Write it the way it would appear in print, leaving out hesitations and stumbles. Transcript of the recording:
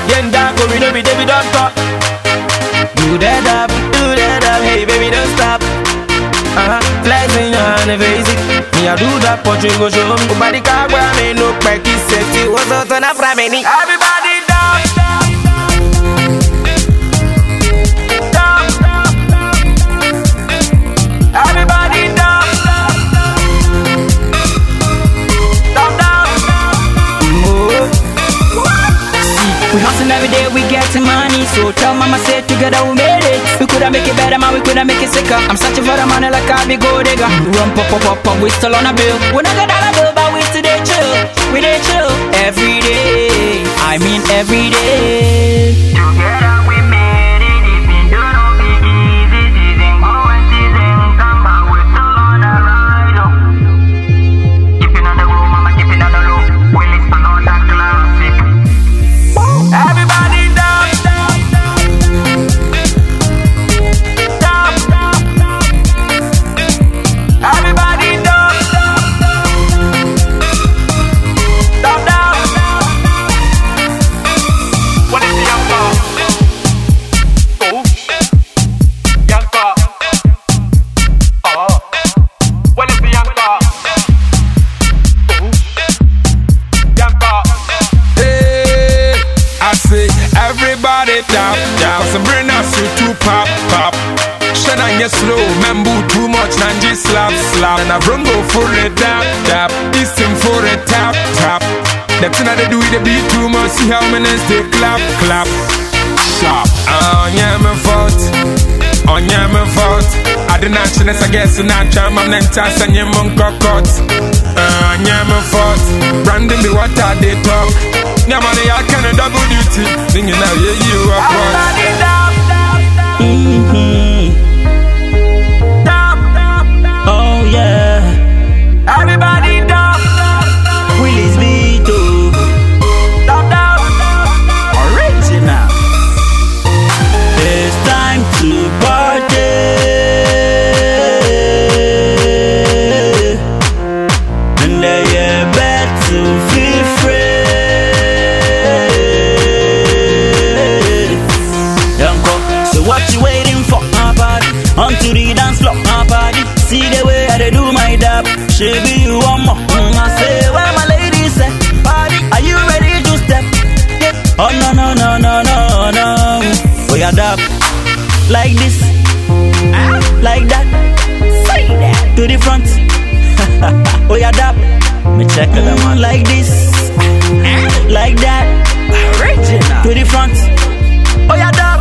Yenda go, we know be David don't talk. Do that up, hey baby don't stop. Flexing on the face it. Me I do that portrait go show me. Body car where me no back is sexy. What's out on a framini? Everybody down. Everybody down. We hustle every day, we getting money. So tell mama, say together we made it. We coulda make it better, man, we coulda make it sicker. I'm searching for the money like I be gold digger. Run, pop, we still on a bill. We not got dollar bill, but we still dey chill. We dey chill every day. I mean every day. Together we made it. If you don't be easy, season go and season come, but we still on the ride. Keeping on the road, mama, keeping on the low. We listen on that classic. Everybody down. Everybody down. Down. What is the young car? Oh, young car. Oh, what is the young car? Oh, young car. Hey, I say everybody tap. Cause I'm bring us to pop. Shine on your slow, man boo too much, Nanji slap. And I bring go for it tap. This thing for it tap. The thing that they do, they beat too much. See how many they clap. Sharp. Yeah, my fault. I didn't actually, I guess, and I try my mentas and your monk cut. Yeah, my fault. Brandon be what I they talk. Yeah, man, I can double duty. Then you know, you are Everybody down. Oh yeah. Everybody down. Willis Vito. Down. Original. It's time to party. And they bet to feel free. Young cock, so what you waiting for? Party onto the dance floor. Party, see the way I do my dab. Shabby, you want more? I say, where my ladies say, party, are you ready to step? Yeah. Oh no. We are dab like this, like that. Say that to the front. We are dab. Me check them on like this, like that. Original to the front. Oh yeah, dab.